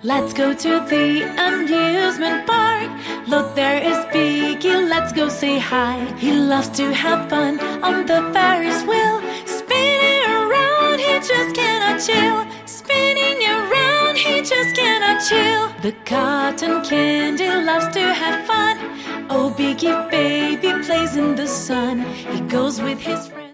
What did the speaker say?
Let's go to the amusement park. Look, there is Biggie, let's go say hi. He loves to have fun on the Ferris wheel. Spinning around, he just cannot chill. Spinning around, he just cannot chill. The cotton candy loves to have fun. Oh, Biggie baby plays in the sun. He goes with his friends.